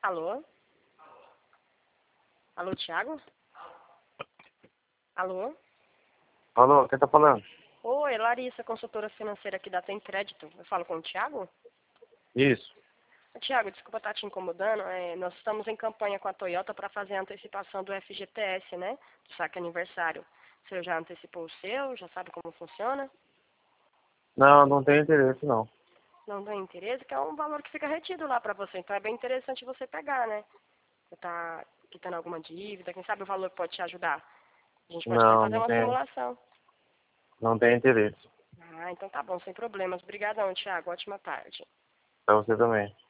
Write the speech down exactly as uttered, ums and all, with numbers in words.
Alô? Alô, Thiago? Alô? Alô, quem tá falando? Oi, Larissa, consultora financeira aqui da Tem Crédito. Eu falo com o Thiago? Isso. Thiago, desculpa estar te incomodando. É, nós estamos em campanha com a Toyota para fazer a antecipação do F G T S, né? Do saque aniversário. Você já antecipou o seu? Já sabe como funciona? Não, não tenho interesse, não. Não tem interesse, que é um valor que fica retido lá para você. Então é bem interessante você pegar, né? Você tá quitando alguma dívida, quem sabe o valor pode te ajudar. A gente pode até Não, fazer não uma tenho, simulação. não tenho interesse. Ah, então tá bom, sem problemas. Obrigadão, Thiago. Ótima tarde. Pra você também.